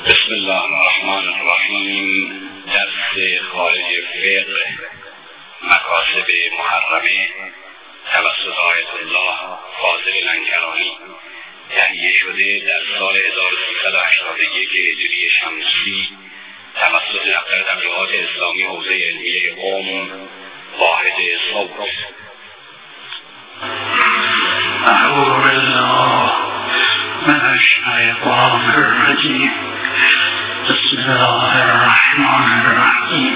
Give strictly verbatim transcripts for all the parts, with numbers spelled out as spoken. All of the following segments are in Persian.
بسم الله الرحمن الرحیم. درس خارج فقه مکاسب محرمه توسط آیت الله فاضل لنگرانی تهیه شده در سال هزار و سیصد و هشتاد و یک هجری شمسی توسط دفتر تبلیغات اسلامی حوزه علمیه قم واحد صبح. اعوذ بالله من الشیطان الرجیم. بسم الله الرحمن الرحیم.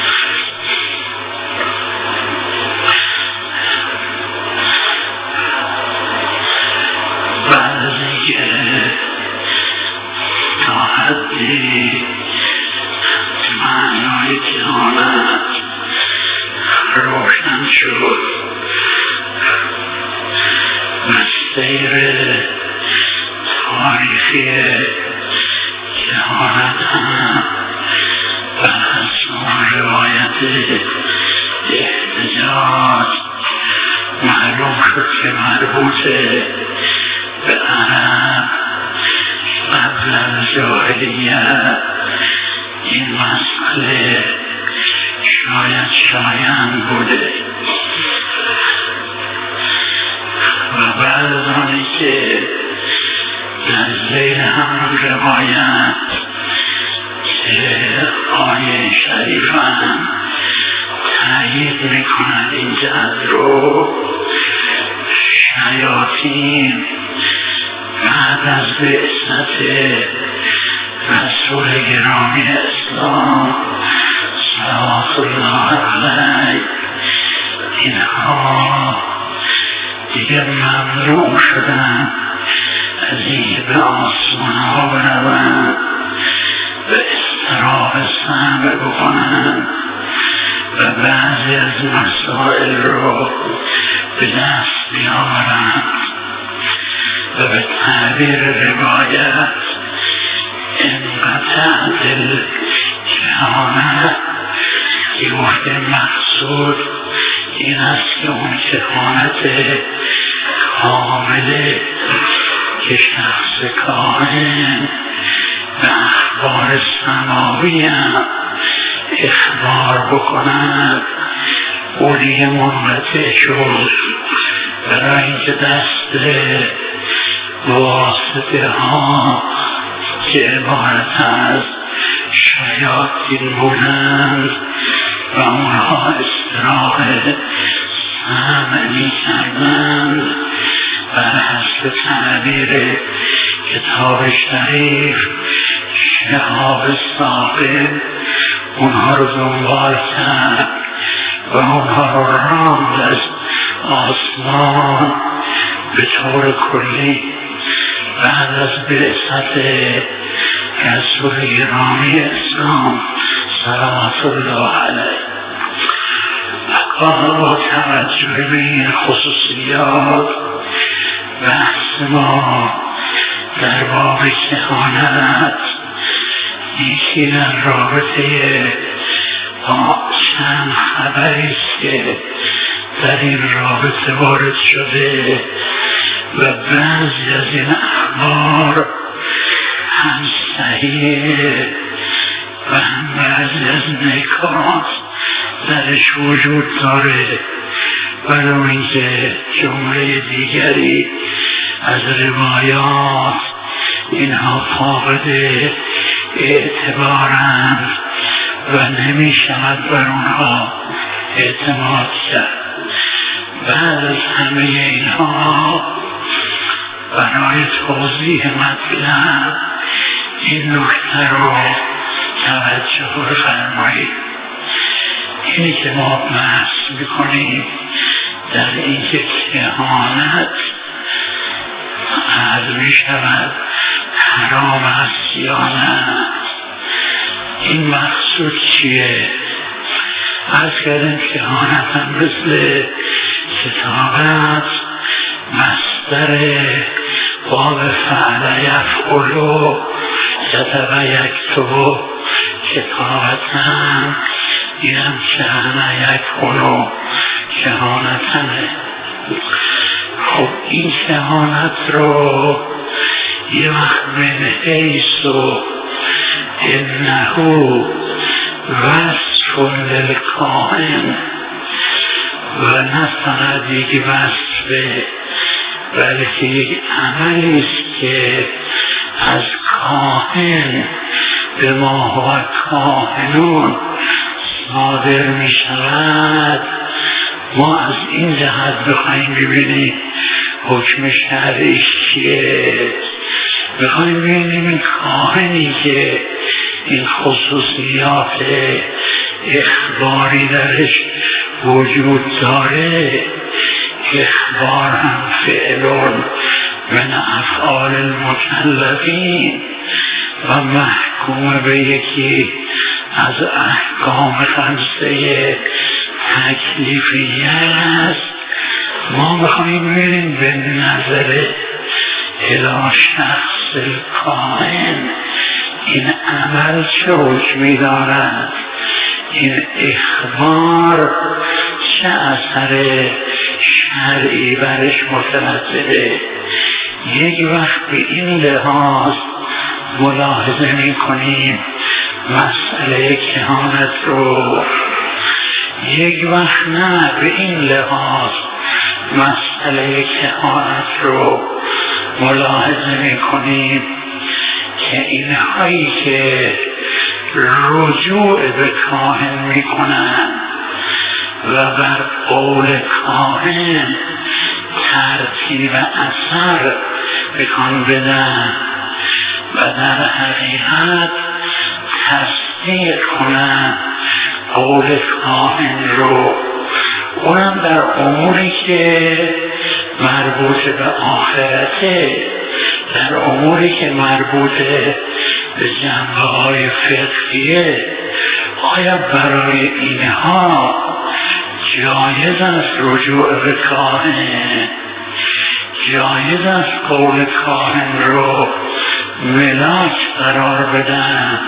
بعد از اینکه تا حدی معنای کهانت روشن شد و سیر تاریخی کهانت هم و از روایت احتجاج معلوم شد که مربوطه به عرب قبل از جاهلیت این مسئله شاید شایان بوده و بعد از آنی که در زیر هم روایت که آیه شریف هم تأیید میکند این جهت رو، شیاطین بعد از بعثت رسول گرامی اسلام صلوات الله علیه اینها دیگه ممنوع شدن از این به آسمان ها بروند و استراح سمع بکنند و بعضی از مسائل رو به دست بیاورند و به تعبیر روایت انقطع دل کهانت که گفته مقصود این است که اون کهانت کامله که شخص کاهن به اخبار سماوی هم اخبار بکنند او دیگه منقطع شد، برای اینکه دست واسطه ها که عبارت از شیاطین بودند و اونها استراح سمع می کردند بر حسب تعبیر کتاب شریف شهاب ثاقب اونها رو دنبال کرد و اونها رو راند از آسمان به طور کلی بعد از بعثت رسول گرامی اسلام صلوات الله علیه. با توجه به این خصوصیات بحث ما در باب کهانت یکی در رابطه با چند خبری است که در این رابطه وارد شده و بعضی از این اخبار هم صحیح و هم بعضی از نکات درش وجود داره، برای اینکه جمله دیگری از روایات اینها فاقد اعتبارند و نمی شود بر اونها اعتماد کرد. بعد از همه اینها برای توضیح مطلب این نکته رو توجه فرمایید. اینی که ما بحث میکنیم در این که کهانت از می شود حرام است یا نه، این مقصود چیه؟ از کردیم کهانت هم مثل کتابت مصدر باب فعل یفعلو کتب یکتب کتابتن اینم کهانه یکفعلو کهانتنه. خب این کهانت رو یه وقت من حیث و انه وصف للکاهن و نه فقط یک وصفه بلکه یک عملی است که از کاهن به ما هو کاهنون صادر می شود. ما از این جهت بخواهیم ببینیم حکم شرعی چیه، بخواهیم ببینیم این کاهنی که این خصوصیات اخباری درش وجود داره، اخبار هم فعلون من افعال المکلفین و محکوم به یکی از احکام خمسه تکلیفیه است. ما بخواهیم ببینیم به نظر الی شخص کاهن این عمل چه حکمی دارد، این اخبار چه اثر شرعی برش مترتبه. یک وقت به این لحاظ ملاحظه می کنیم مسئله کهانت رو، یک وقت نه به این لحاظ مسئله کهانت رو ملاحظه می کنیم که اینهایی که رجوع به کاهن می کنند و بر قول کاهن ترتیب اثر بکن بدن و در حقیقت تصدیق کنند قول کاهن رو، اونم در اموری که مربوط به آخرته، در اموری که مربوط به جنبه های فقهیه. آیا برای اینها جایز است رجوع به کاهن؟ جایز است قول کاهن رو ملاک قرار بدن؟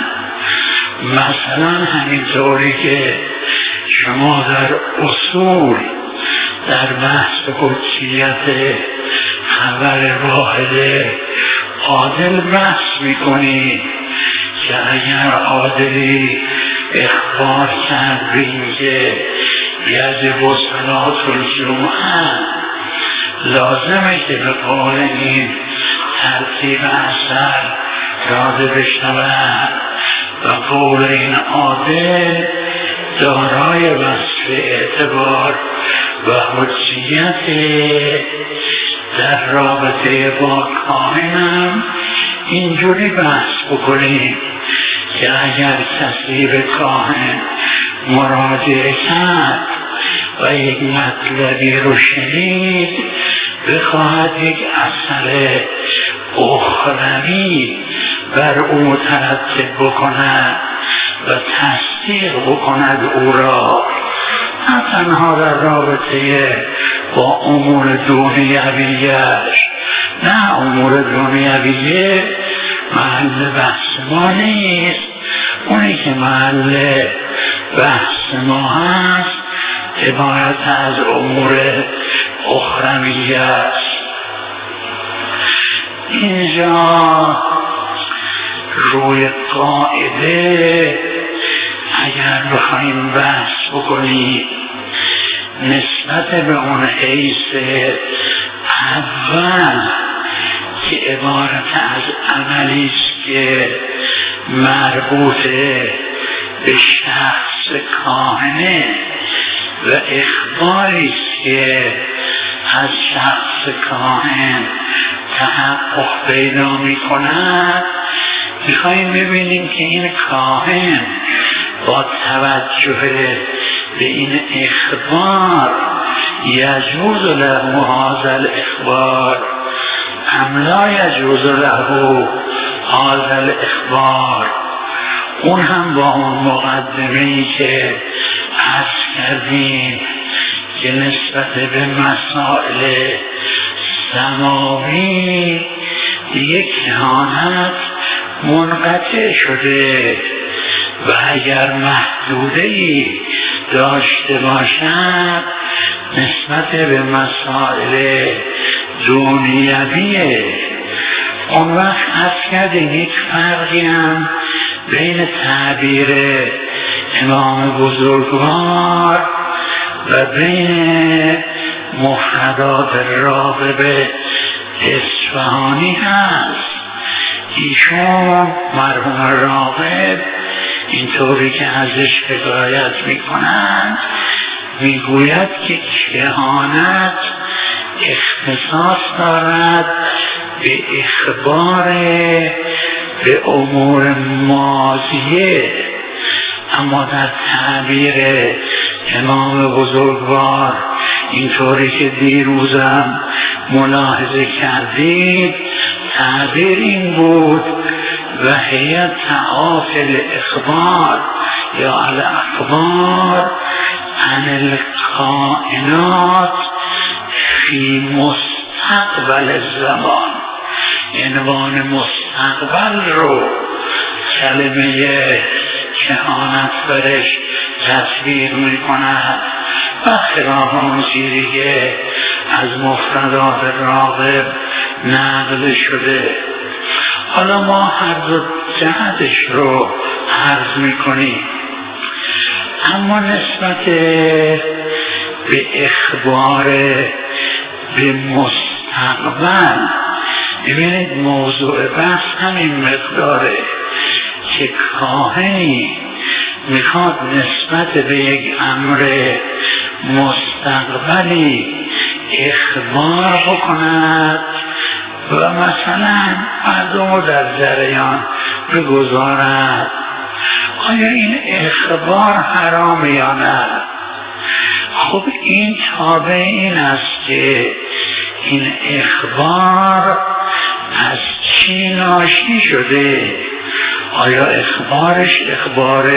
مثلا همینطوری که شما در اصول در بحث قدسیت خبر واحد عادل بحث میکنید که اگر عادلی اخبار کرد که یجب و صلاة الجمعه لازمه که به قول این ترتیب اثر داده بشود و قول این عادل دارای وصف اعتبار و حجیت در رابطه با کاهنم اینجوری بحث بکنیم که اگر کسی به کاهن مراجعه کرد و یک مطلبی رو شنید بخواهد یک اثر اخروی بر او مترتب بکند و تصدیق بکند او را، نه تنها در رابطه با امور دنیویش، نه امور دنیویه محل بحث ما نیست، اونی که محل بحث ما هست عبارت از امور اخروی است. اینجا روی قاعده اگر بخوایم بحث بکنیم نسبت به اون حیث اول که عبارت از عملی است که مربوط به شخص کاهنه و اخباری است که از شخص کاهن تحقق پیدا می کند، میخواییم ببینیم که این کاهن با توجه به این اخبار یجوز له هذا الاخبار ام لا یجوز له هذا الاخبار. اون هم با اون مقدمه‌ای که عرض کردیم که نسبت به مسائل سماوی یک کهانت منقطع شده و اگر محدوده‌ای داشته باشد نسبت به مسائل دنیویه، اون وقت از کردیم یک فرقی هم بین تعبیر امام بزرگوار و بین مفردات راغب اصفهانی هست. ایشون مرحوم راغب اینطوری که ازش حکایت میکنند میگوید که کهانت اختصاص دارد به اخبار به امور ماضیه، اما در تعبیر امام بزرگوار اینطوری که دیروزم ملاحظه کردید تعبیر این بود و هی تعافل اخبار یا الاخبار عن الکائنات فی مستقبل الزمان. عنوان مستقبل رو کلمه کهانت برش تصویر می کند و خلاف اون چیزی که از مفردات راغب نقل شده. حالا ما هر دو جهتش رو عرض می کنیم، اما نسبت به اخبار به مستقبل ببینید موضوع بحث همین مقداره که کاهنی میخواد نسبت به یک امر مستقبلی اخبار بکند و مثلا مردم رو در جریان بگذارد. آیا این اخبار حرام یا نه؟ خب این تابع این است که این اخبار از چی ناشی شده. آیا اخبارش اخبار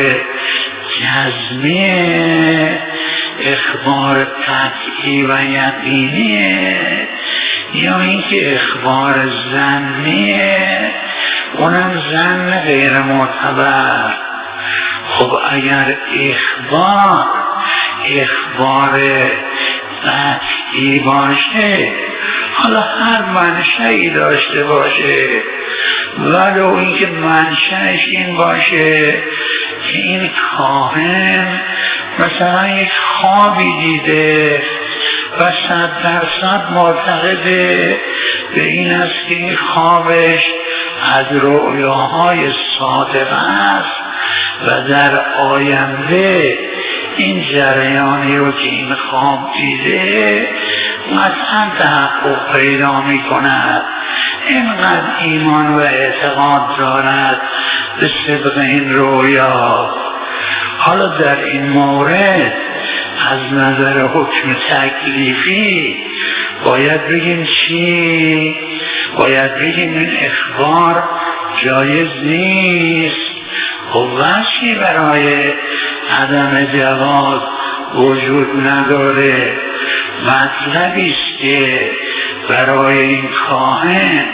جزمیه، اخبار قطعی و یقینیه، یا اینکه اخبار ظنیه، اونم ظن غیر معتبر. خب اگر اخبار اخبار قطعی باشه، حالا هر منشأی داشته باشه، ولو اینکه منشأش این باشه که این کاهن مثلا یک خوابی دیده و صد درصد معتقده به این است که این خوابش از رؤیاهای صادق است و در آینده این جریانی رو که این خواب دیده قطعا تحقق پیدا می کند. اینقدر ایمان و اعتقاد دارد به صدق این رویا. حالا در این مورد از نظر حکم تکلیفی باید بگیم چی؟ باید بگیم این اخبار جایز نیست. و وجهی برای عدم جواز وجود نداره. مطلبی است که برای این کاهن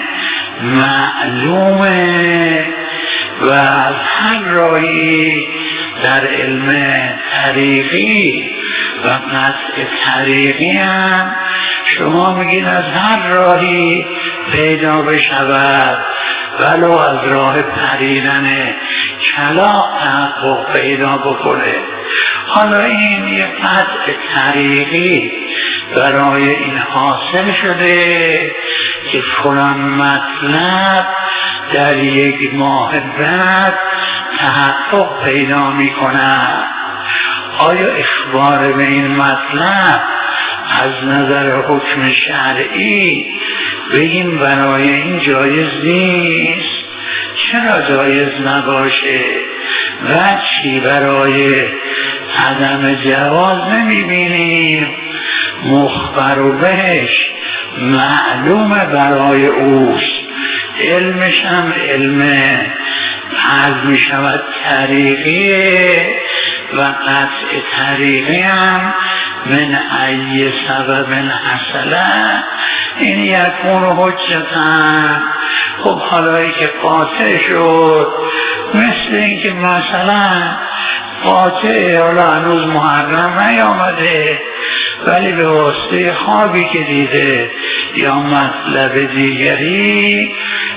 معلومه و از هر راهی در علم طریقی و قطع طریقی هم شما میگین از هر راهی پیدا بشود، ولو از راه پریدن کلاغ تحقق پیدا بکنه. حالا این یک قطع طریقی برای این حاصل شده که فلان مطلب در یک ماه بعد تحقق پیدا می کند. آیا اخبار به این مطلب از نظر حکم شرعی بگیم برای این جایز نیست؟ چرا جایز نباشه؟ وجهی برای عدم جواز نمی بینیم. مخبر بهش معلومه برای اوست، علمش هم علم عرض می شود طریقیه و قطع طریقی هم من ای سبب حصله این یکون حجتن. خب حالایی که قاطع شد مثل این که مثلا قاطع حالا هنوز محرم نیامده ولی به واسطه خوابی که دیده یا مطلب دیگری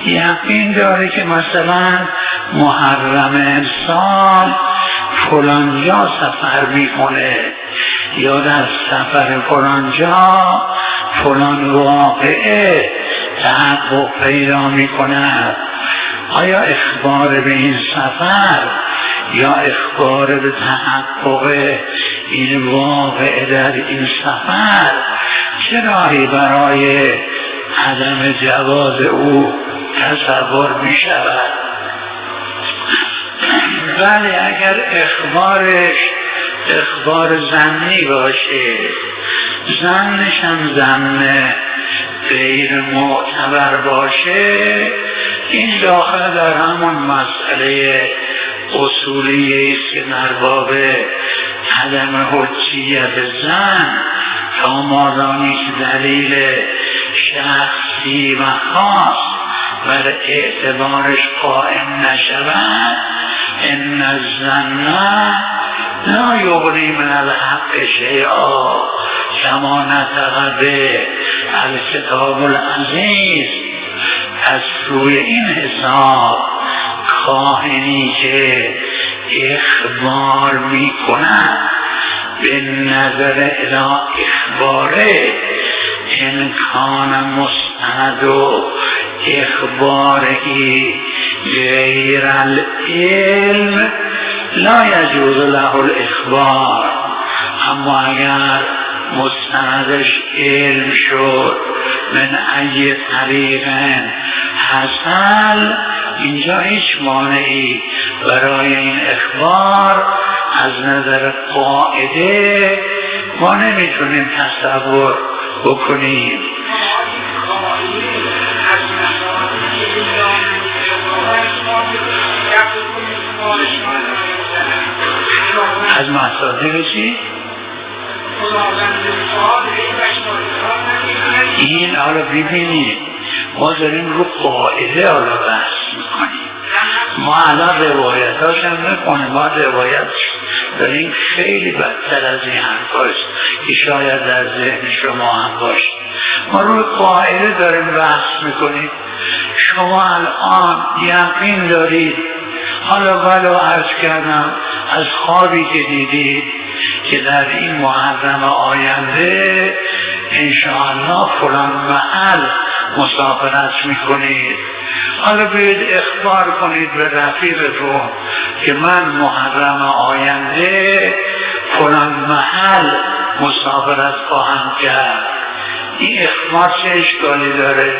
یقین داره که مثلا محرم امسال فلان جا سفر میکنه یا در سفر فلان جا فلان واقعه تحقق پیدا میکند. آیا اخبار به این سفر یا اخبار به تحقق این واقعه در این سفر چه راهی برای عدم جواز او تصور می شود؟ ولی اگر اخبارش اخبار ظنی باشه، ظنش هم ظن غیر معتبر باشه، این داخل در همون مسئله اصولی است که در باب عدم حجیت ظن تا مادامی که دلیل شخصی و خاص بر اعتبارش قائم نشود، ان الظن لا یغنی من الحق شیئا کما نطق به الکتاب العزیز. از روی این حساب کاهنی که اخبار می کند به نظر الی اخباره امکان مستند و اخباری غیر العلم لا یجوز له الاخبار. اما اگر مستندش علم شد من ای طریق حسن، اینجا هیچ مانعی برای این اخبار از نظر قاعده ما نمیتونیم تصور بکنیم. از مصادر چی؟ این حالا ببینید ما داریم رو قاعده حالا بحث میکنیم. ما الان روایت هاش هم نکنیم، ما روایت داریم خیلی بدتر از این حرفاست که شاید در ذهن شما هم باشه. ما روی قاعده داریم بحث میکنیم. شما الان یقین دارید، حالا ولو عرض کردم از خوابی که دیدید که در این محرم آینده انشاءالله فلان محل مسافرت میکنید، حالا بیاید اخبار کنید به رفیقتون که من محرم آینده فلان محل مسافرت خواهم کرد. این اخبار چه اشکالی داره؟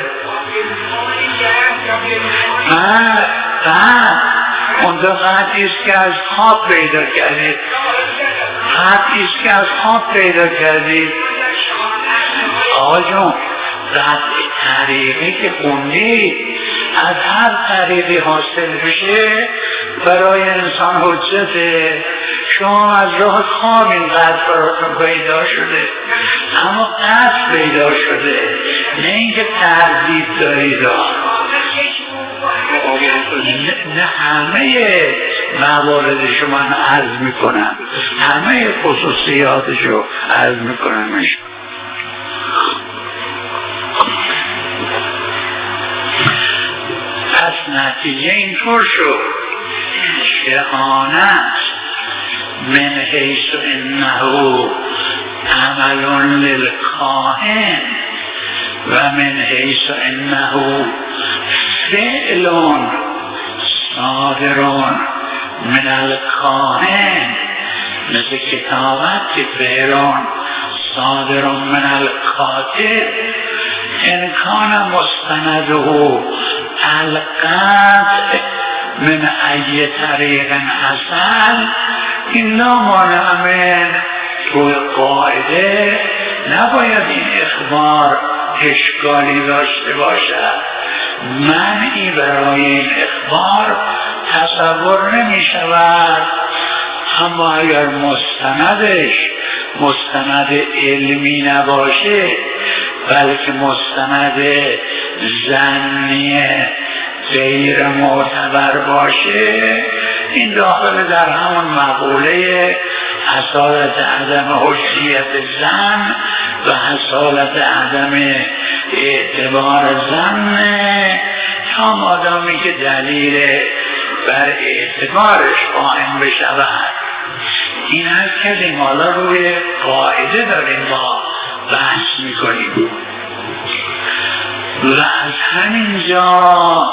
بعد بعد اونجا قطعی است که از خواب پیدا کردید، قطعی است که از خواب پیدا کردید. آقا جون قطعی طریقی که خوندید از هر طریقی حاصل بشه برای انسان حجته. شما از راه خواب این قطع براتون پیدا شده، اما قطع پیدا شده، نه اینکه تردید دارید. نه همه مواردشو من عرض میکنم، همه خصوصیاتشو عرض میکنم. پس نتیجه اینطور شد شهانت من حیث انه عمل للکاهن و من حیث انه فعل صادر من الکاهن، مثل کتابت که فعل صادر من الکاتب امکان مستنده القطع من ای طریق حسن. این نامانع من روی قاعده نباید این اخبار اشکالی داشته باشد. منعی برای این اخبار تصور نمی شود. اما اگر مستندش مستند علمی نباشه بلکه مستند ظنی غیر معتبر باشه، این داخل در همون مقوله حصالت عدم حجیت ظن و حصالت عدم اعتبار ظن تا اما مادامی که دلیل بر اعتبارش قائم بشود، این هر کلیم حالا روی قاعده داریم ما بحث میکنیم. و از همینجا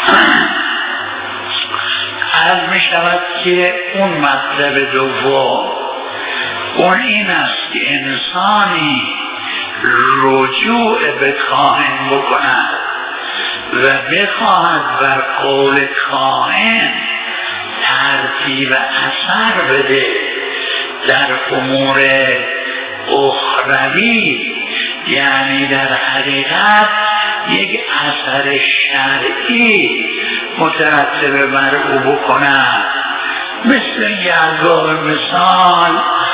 عرض می شود که اون مطلب دوم اون این است که انسانی رجوع به کاهن بکند و بخواهد بر قول کاهن ترتیب اثر بده در امور اخروی، یعنی در حقیقت یک اثر شرعی مترتب بر او بکند. مثل یرگاه مثال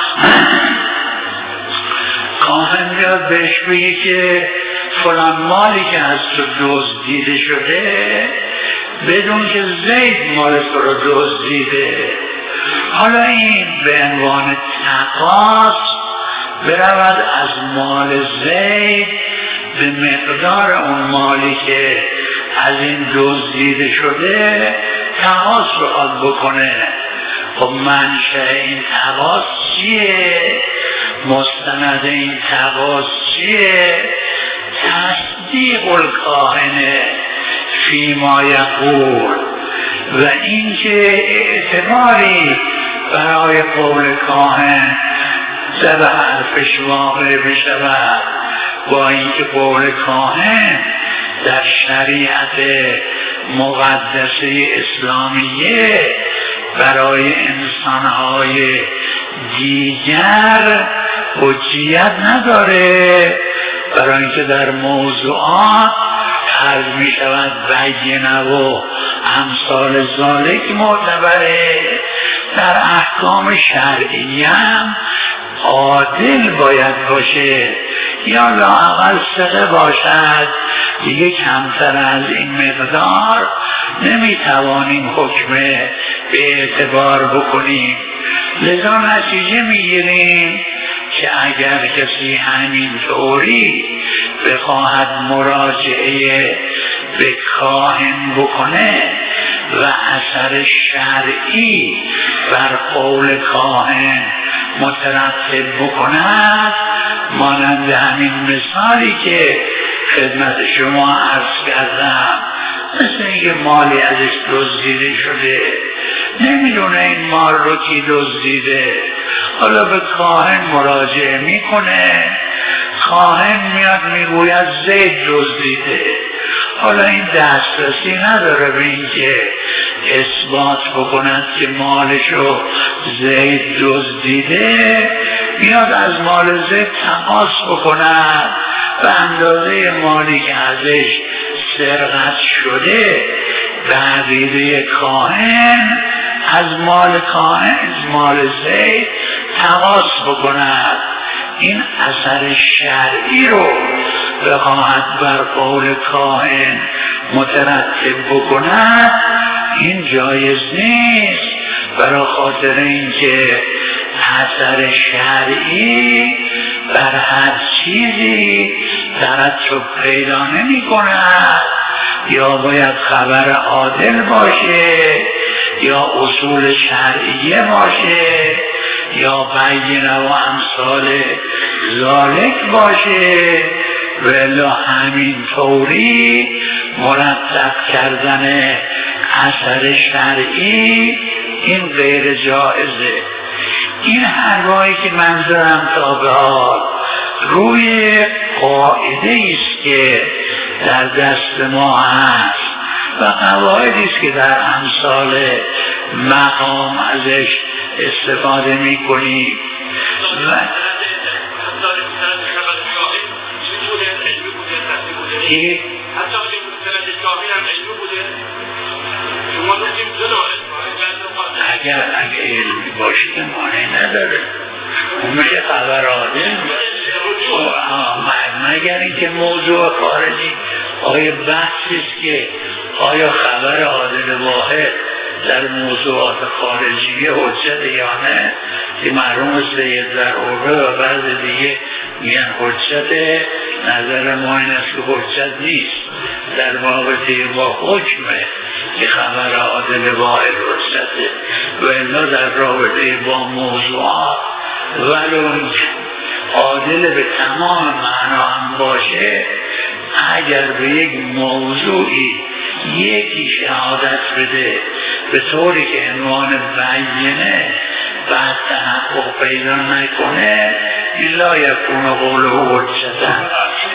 کاهن بیاد بهش بگی که فلان مالی که از تو دزدیده شده بدون که زید مال تو رو دزدیده، حالا این به عنوان تقاض برود از مال زید به مقدار اون مالی که از این دزدیده شده تقاض رو آد بکنه. خب منشأ این تقاض چیه؟ مستند این تقاض چیه؟ تصدیق الکاهنه فیما یقول، و اینکه اعتباری برای قول کاهن در حرفش واقع بشود، با اینکه قول کاهن در شریعت مقدسه اسلامیه برای انسانهای دیگر حجیت نداره، برای اینکه در موضوعات عرض می شود بینه و امثال ذالک معتبره. در احکام شرعی هم عادل باید باشه یا لااقل ثقه باشد، دیگه کمتر از این مقدار نمیتوانیم حکم به اعتبار بکنیم. لذا نتیجه میگیریم که اگر کسی همین طوری بخواهد مراجعه به کاهن بکنه و اثر شرعی بر قول کاهن مترتب بکند، مانند همین مثالی که خدمت شما عرض کردم، مثل اینکه مالی ازش دزدیده شده، نمیدونه این مال رو کی دزدیده، حالا به کاهن مراجعه میکنه، کاهن میاد میگوید زید دزدیده، حالا این دسترسی نداره به اینکه اثبات بکند که مالشو زید دزدیده، میاد از مال زید تقاض بکند به اندازه مالی که ازش سرقت شده به عقیده کاهن از مال کاهن از مال زید تقاض بکند. این اثر شرعی رو بخواهد بر قول کاهن مترتب بکند، این جایز نیست، برای خاطر اینکه اثر شرعی بر هر چیزی ترتب پیدا نمی کند، یا باید خبر عادل باشه یا اصول شرعیه باشه یا بینه و امثال ذالک باشه، ولی همین طوری مرتب کردن اثر شرعی این غیر جائزه. این حرفایی که منظورم تا به حال روی قاعده است که در دست ما هست و قواعدی است که در امثال مقام ازش استفاده می کنیم. و اگر اگر علمی باشید مانعی نداره، اون میشه خبر عادل، مگر اینکه موضوع خارجی آیا بحثی است که آیا خبر عادل واحد در موضوعات خارجی حجت یا نه، که معلوم است در اوره و بعض دیگه میگن حجت نظر ما این است که حجت نیست در رابطه با حکمه که خبر عادل واحد حجته و الا در رابطه با موضوعات ولو عادل به تمام معنا هم باشه اگر به یک موضوعی یکی شهادت بده به طوری که عنوان بیانه بعد تحقق پیدا نکنه الا یکون قوله حجتا.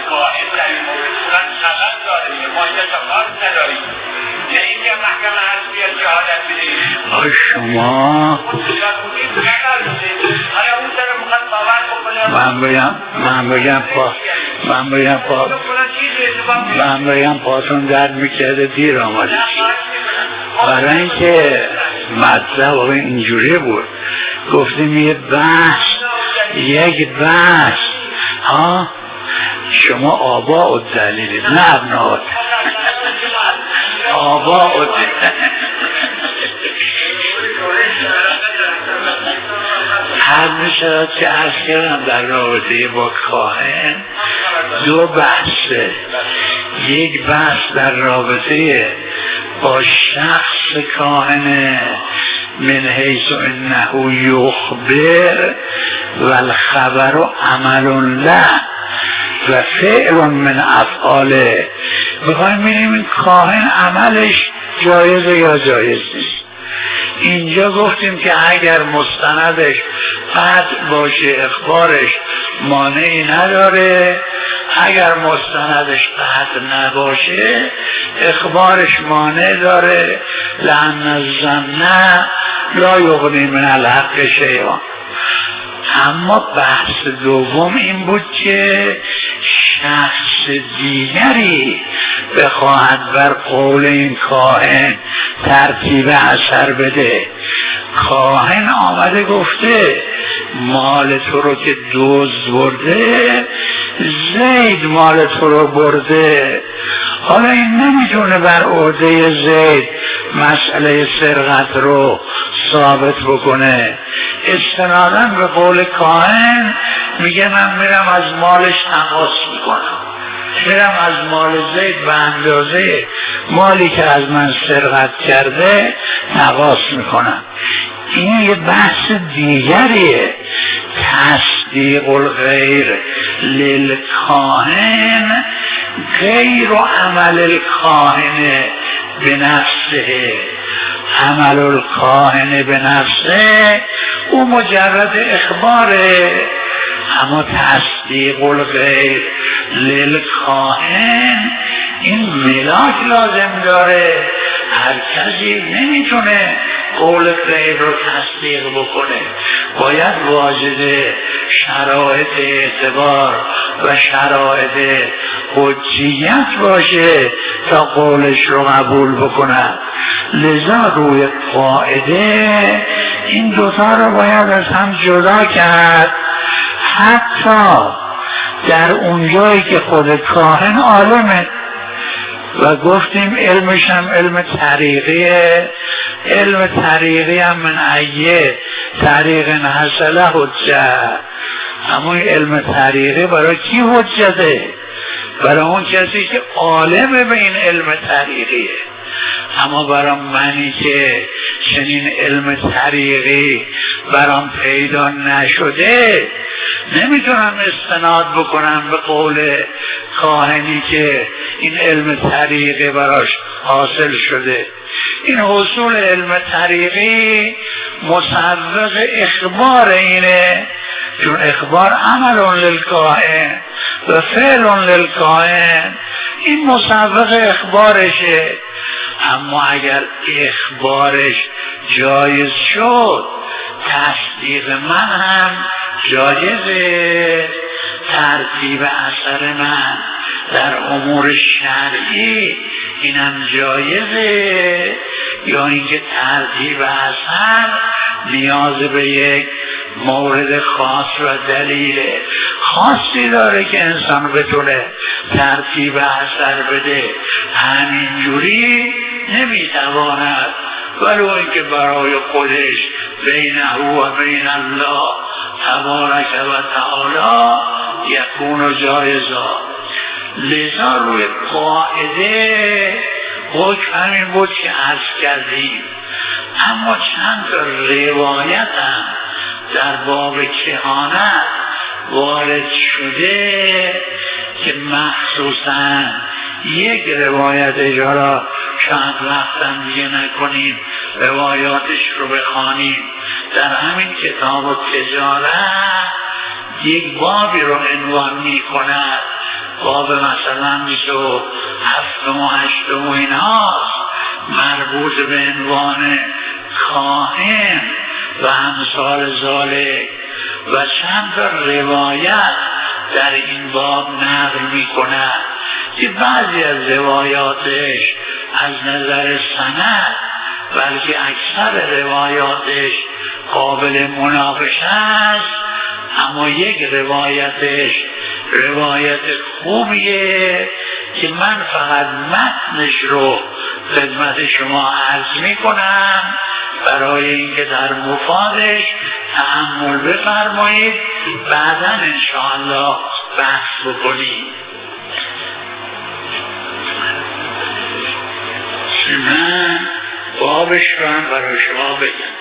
آی شما من بگم من بگم پا من بگم پا من بگم پاتون درد میکرده دیر آمده برای اینکه مطلب اینجوری بود گفتیم یه بحث یک بحث ها شما آبا و دلیلید نه ابنات آبا و هر میشود که از کردم در رابطه با کاهن دو بحثه یک بحث در رابطه با شخص کاهن من حیث انه یخبر و الخبر عمل له و فعل من افعاله بخوایم ببینیم این کاهن عملش جایزه یا جایز نیست. اینجا گفتیم که اگر مستندش قطع باشه اخبارش مانعی نداره، اگر مستندش قطع نباشه اخبارش مانع داره، لأن الظن لا یغنی من الحق شیئا. اما بحث دوم این بود که شخص دیگری بخواهد بر قول این کاهن ترتیب اثر بده. کاهن آمده گفته مال تو رو که دزد برده، زید مال تو رو برده. حالا این نمیتونه بر عهده زید مسئله سرقت رو ثابت بکنه. استناداً به قول کاهن میگه من میرم از مالش تقاص میکنم، میرم از مال زید به اندازه مالی که از من سرقت کرده تقاص میکنم. این یه بحث دیگریه. تصدیق الغیر للکاهن غیر و عمل الکاهن به نفسه. عمل الکاهن به نفسه او مجرد اخباره، اما تصدیق الغیر للکاهن این ملاک لازم داره. هر کسی نمیتونه قول غیر رو تصدیق بکنه، باید واجد شرایط اعتبار و شرایط حجیت باشه تا قولش رو قبول بکنه. لذا روی قاعده این دوتا رو باید از هم جدا کرد. حتی در اونجایی که خود کاهن عالمه و گفتیم علمش هم علم طریقیه، علم طریقی هم من ایه طریق حصله حجت. اما این علم طریقی برای کی حجته؟ برای اون کسی که عالمه به این علم طریقیه. اما برای منی که چنین علم طریقی برام پیدا نشده نمیتونم استناد بکنم به قول کاهنی که این علم طریقی براش حاصل شده. این حصول علم طریقی مسبق اخبار اینه، چون اخبار عمل للکاهن و فعل للکاهن، این مسبق اخبارشه. اما اگر اخبارش جایز شد تصدیق من هم جایزه. ترتیب اثر من در امور شرعی اینم جایزه، یا اینکه ترتیب اثر نیاز به یک مورد خاص و دلیل خاصی داره که انسان بتونه ترتیب اثر بده. همینجوری نمیتواند، ولو اینکه برای خودش بینه و بین الله تبارک و تعالی یکون جایزا لذا روی قاعده حکم همین بود که عرض کردیم. اما چند تا روایت هم در باب کهانت وارد شده که مخصوصا یک روایت اجارا شاید وقتم دیگه نکنیم روایاتش رو بخوانیم. در همین کتاب و تجارت یک بابی رو عنوان می کند، باب مثلا بیست و هفتم و هشتم و اینهاست، مربوط به عنوان کاهن و امثال ذالک و چند تا روایت در این باب نقل می کند که بعضی از روایاتش از نظر سند بلکه اکثر روایاتش قابل مناقشه است، اما یک روایتش روایت خوبیه که من فقط متنش رو خدمت شما عرض می کنم برای اینکه در مفادش تأمل بفرمایید، بعدا انشاءالله بحث بکنید. من بابش رو هم برای شما بگم.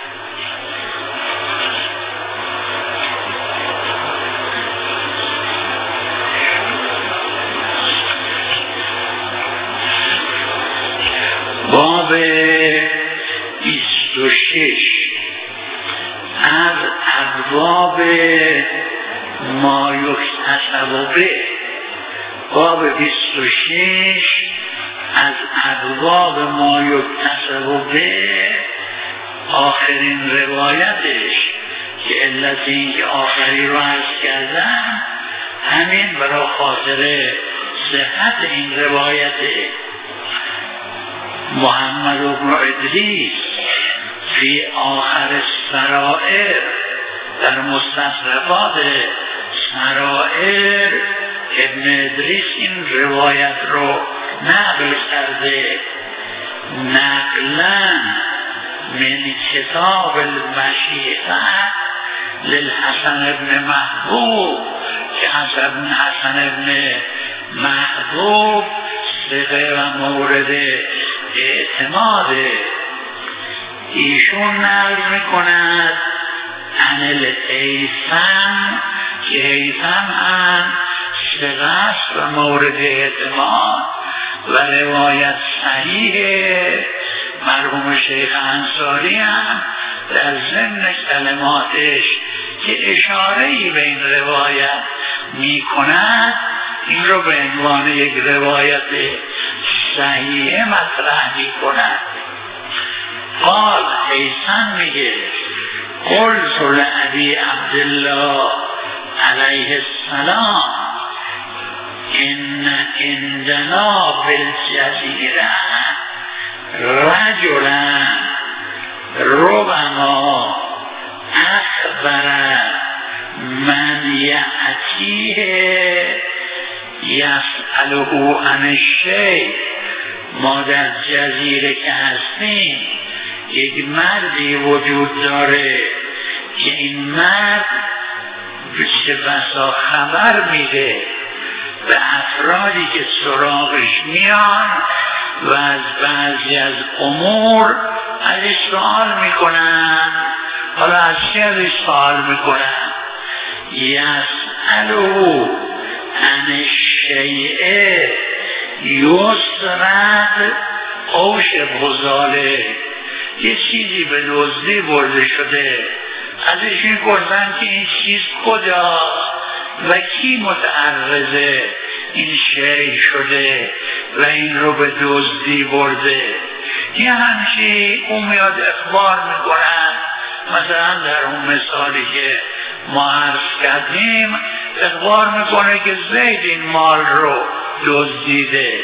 باب بیست و شش از ابواب ما یکتسب به. باب بیست و شش از ابواب ما یکتسب به، آخرین روایتش که علت این که آخری رو عرض کردم همین برای خاطر صحت این روایته. محمد بن ادریس فی آخر سرائر، در مستطرفات سرائر ابن ادریس این روایت رو نقل کرده، نقلا من کتاب المشیخه للحسن ابن محبوب که حسن حسن ابن محبوب ثقه و مورد اعتماده. ایشون نقل میکند عن الهیثم که هیثم هم ثقه است و مورد اعتماد و روایت صحیحه. مرحوم شیخ انصاری هم در ضمن کلماتش که اشاره‌ای به این روایت میکند این رو به عنوان یک روایت صحیح مطرح میکند. قال هیثم میگه قلت لأبی عبدالله علیه السلام ان عندنا بالجزیره رجلا ربما اخبر من یأتیه یسأله عن الشیء. ما در جزیره که هستیم یک مردی وجود داره که این مرد چه بسا خبر میده به افرادی که سراغش میان و از بعضی از امور ازش سوال میکنن. حالا از چه ازش سوال میکنن؟ یسأله عن الشیء یسرد او شبه ذلک. یه چیزی به دزدی برده شده، ازش میپرسن که این چیز کجاست و کی متعرضه این شیء شده و این رو به دزدی برده. یه همچی اون میاد اخبار میکنن. مثلا در اون مثالی که ما عرض کردیم اخبار میکنه که زید این مال رو دزدیده.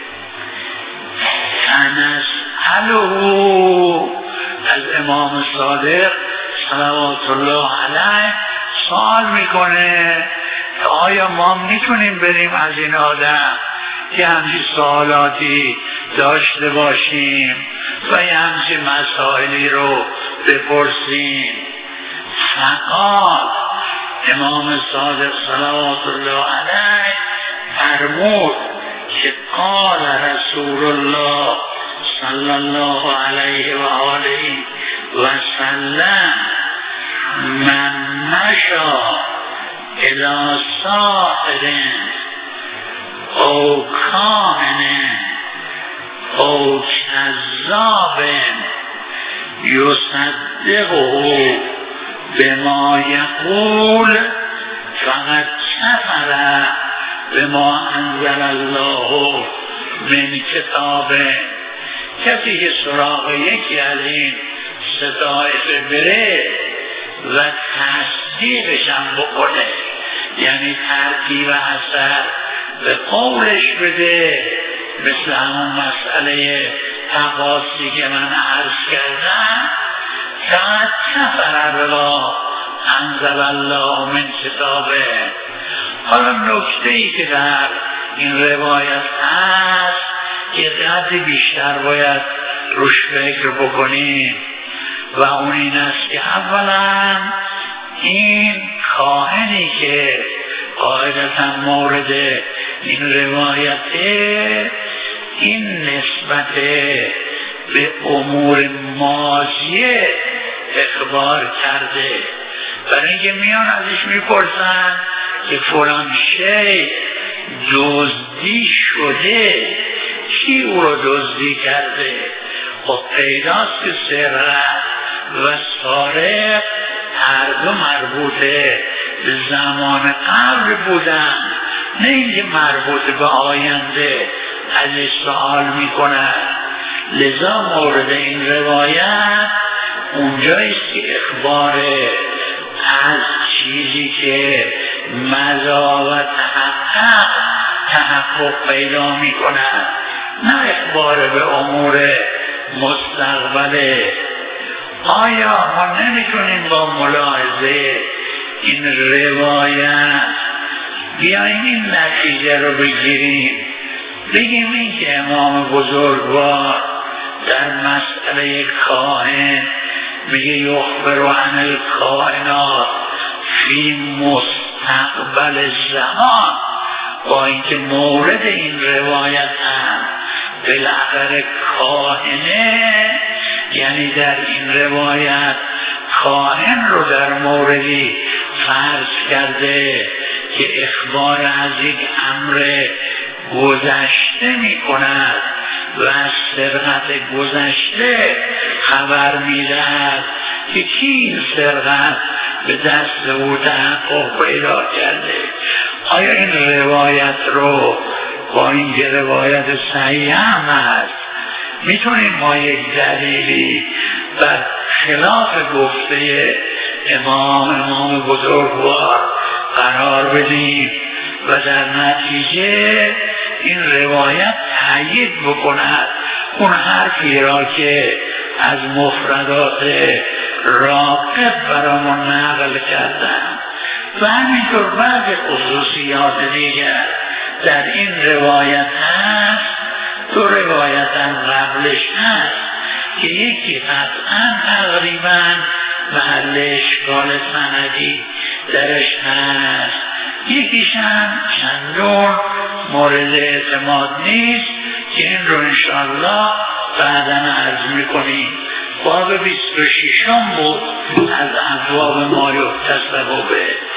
انس الو از امام صادق صلوات الله علیه سوال میکنه که آیا ما میتونیم بریم از این آدم که همچین سوالاتی داشته باشیم و یه همچین مسائلی رو بپرسیم؟ فقال امام صادق صلوات الله علیه فرمود که قال رسول الله صلی الله علیه و آله و سلم من مشا الى ساحر او کاهن او کذاب یصدقه بما یقول فقد کفر بما انزل الله من کتابه. کسی که سراغ یکی از این ستایفه بره و تصدیقش هم بکنه، یعنی ترتیب اثر به قولش بده، مثل همون مسئله تقاسی که من عرض کردم، فقط کفر بما انزل الله من کتابه. حالا نکته ای که در این روایت هست که قدر بیشتر باید روش فکر بکنیم و اون این است که اولا این کاهنی که قاعدتا مورد این روایته، این نسبت به امور ماضیه اخبار کرده، برای اینکه میان ازش میپرسن که فلان شی دزدی شده، کی او رو دزدی کرده؟ خب پیداست که سرقت و سارق هر دو مربوطه به زمان قبل بودن، نه اینکه مربوط به آینده ازش سوال میکنن. لذا مورد این روایت اونجاییست که اخبار از چیزی که مضا و تحقق تحقق پیدا میکنن، نه اخبار به امور مستقبله. آیا ما نمیتونیم با ملاحظه این روایت بیاییم این نتیجه رو بگیریم، بگیم این که امام بزرگوار در مسئله کاهن میگه یخبر عن الکائنات فی مستقبل زمان، با اینکه مورد این روایت هم بالاخره کاهنه، یعنی در این روایت کاهن رو در موردی فرض کرده که اخبار از یک امر گذشته می کند و از سرقت گذشته خبر می دهد که کی این سرقت به دست او تحقق پیدا کرده. آیا این روایت رو با این که روایت صحیح هم هست میتونیم ما یک دلیلی بر خلاف گفته امام امام بزرگوار قرار بدیم و در نتیجه این روایت تأیید بکند اون حرفی را که از مفردات راقب برامون نقل کردن. و همینطور بعض خصوصیات دیگر در این روایت هست، دو روایت هم قبلش هست که یکی قطعا تقریبا محل اشکال سندی درش هست، یکیش هم چندون مورد اعتماد نیست که این رو انشاءالله بعدا عرض میکنیم. باب بیست و ششم بود از ابواب ما یکتسب به